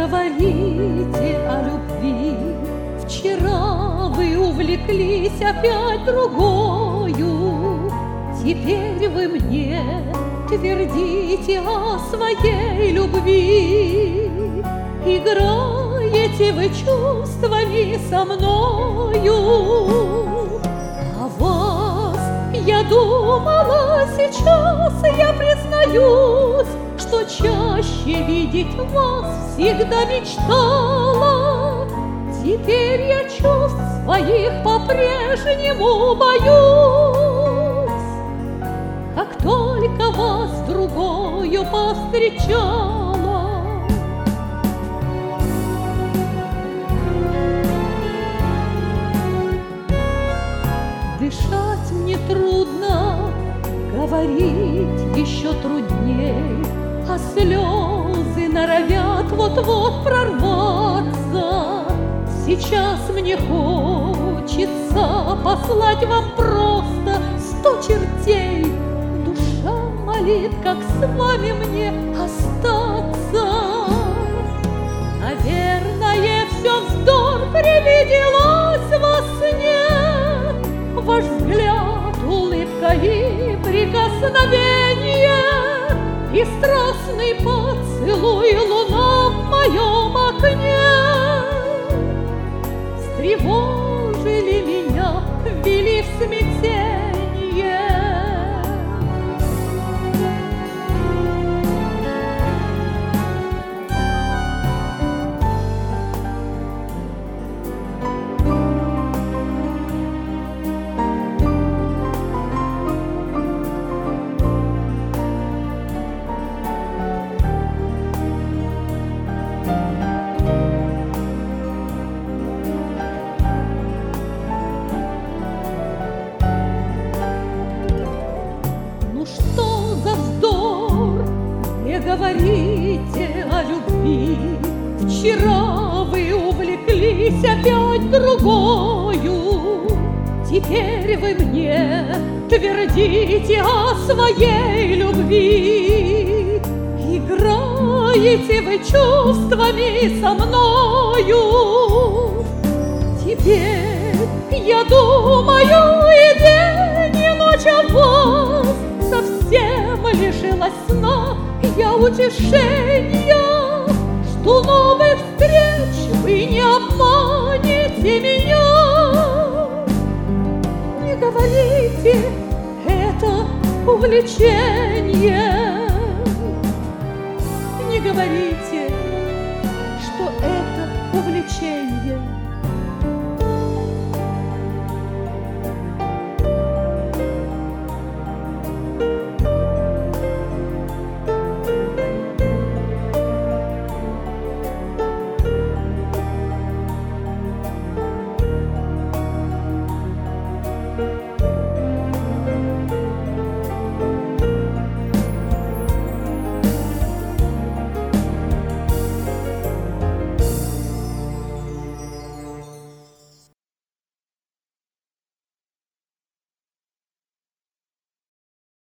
говорите о любви. Вчера вы увлеклись опять другою. Теперь вы мне твердите о своей любви. Играете вы чувствами со мною. О вас я думала сейчас, я признаюсь, что чаще видеть вас всегда мечтала. Теперь я чувств своих по-прежнему боюсь. Как только вас другою повстречала. Дышать мне трудно, говорить еще трудней, а слезы норовят вот-вот прорваться. Сейчас мне хочется послать вам просто 100 чертей. Душа молит, как с вами мне остаться. Наверное, все вздор привиделось во сне. Ваш взгляд, улыбка и прикосновение, и страстный поцелуй луна в моем окне встревожили меня, ввели в смятение. Говорите о любви. Вчера вы увлеклись опять другою. Теперь вы мне твердите о своей любви. Играете вы чувствами со мною. Теперь я думаю и день, и ночь о вас. Совсем лишилась сна я утешения, жду новых встреч, вы не обманете меня. Не говорите, это увлечение. Не говорите, что это увлечение.